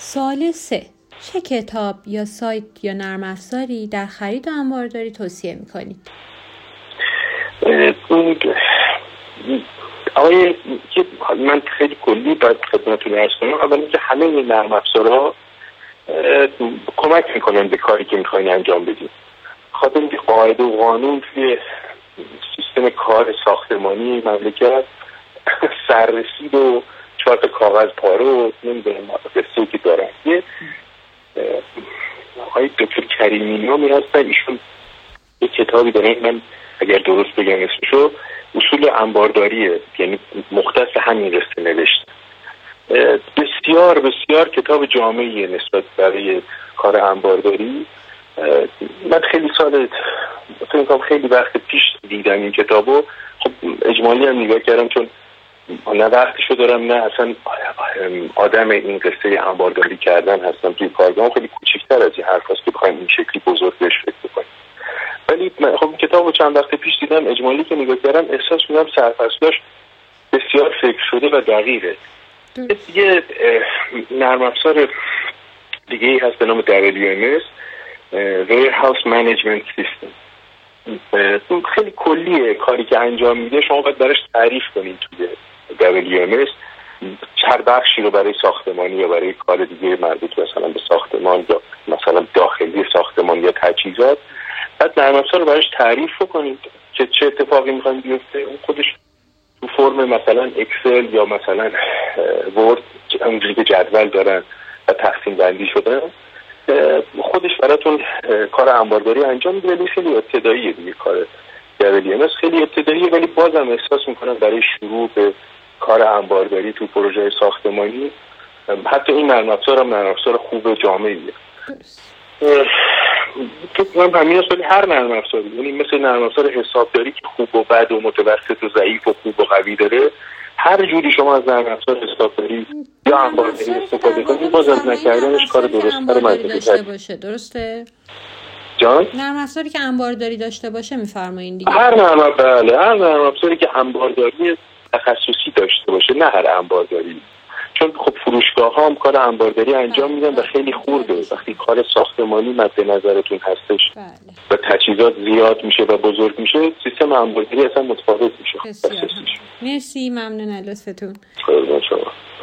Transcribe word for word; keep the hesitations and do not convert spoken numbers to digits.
سوال سه، چه کتاب یا سایت یا نرم افزاری در خرید و انبارداری توصیه میکنید؟ آقای من خیلی کلی باید خدمتتون عرض کنم. اولا که همه این نرم افزارها کمک میکنن به کاری که میخواین انجام بدید. خاطر اینکه قاعده و قانون توی سیستم کار ساختمانی مملکت سررسید و چهار تا کاغذ پاره و نمیدونم قصه‌ای که دارن. یه آقای دکتر کریمی نامی هستن، ایشون یه کتابی دارن، من اگر درست بگم اسمشو، اصول انبارداریه، یعنی مختص همین قصه نوشته. بسیار بسیار کتاب جامعیه نسبت برای کار انبارداری. من خیلی سال فکر کنم خیلی وقت پیش دیدم این کتابو. خب اجمالی هم نگاه کردم چون نه وقتشو دارم نه اصلا آدم این قصه انبارداری کردن هستم. توی کارگاه خیلی کوچیک‌تر از این حرف هست که بخوایم این شکلی بزرگ بهش فکر کنیم. ولی من خب کتابو چند وقت پیش دیدم، اجمالی که نگاه کردم احساس می‌کنم سرفصلاش بسیار فکر شده و دقیقه. یه نرم افزار دیگه ای هست به نام دبلیو ام اس Warehouse Management System. خیلی کلیه کاری که انجام میده، شما باید براش تعریف کنید توی دبلیو ام اس هر بخشی رو برای ساختمانی یا برای کار دیگه مربوط مثلا به ساختمان یا مثلا داخلی ساختمان یا تجهیزات، بعد نرم افزار رو براش تعریف کنید که چه اتفاقی میخواین بیفته. اون خودش تو فرم مثلا اکسل یا مثلا ورد اونجوری که جدول دارن و تقسیم بندی شده، خودش براتون کار انبارداری انجام میده. ولی خیلی ابتداییه دیگه کار دبلیو ام اس، خیلی ابتداییه، ولی بازم احساس میکنم برای شروع به کار انبارداری تو پروژه ساختمانی حتی این نرم افزار هم نرم افزار خوب جامعیه. تو من همین اصلا هر نرم افزاری، یعنی مثل نرم افزار حسابداری که خوب و بد و متوسط و ضعیف و خوب و قوی داره، هر جوری شما از نرم افزار حسابداری یا انبارداری استفاده کنید، باز از نکردنش کار درست‌تر داشته باشه. درسته؟ جان؟ نرم افزاری که انبارداری داشته باشه می‌فرمایید دیگه. هر نرم بله، هر نرم افزاری که انبارداری تخصصی داشته باشه، نه هر انبارداری. چون خب فروشگاه ها هم کار انبارداری انجام میدن و خیلی خورده. وقتی کار ساختمانی مد نظرتون هستش بله. و تجهیزات زیاد میشه و بزرگ میشه، سیستم انبارداری اصلا متفاوت میشه. مرسی، ممنون از لطفتون. خیلی شما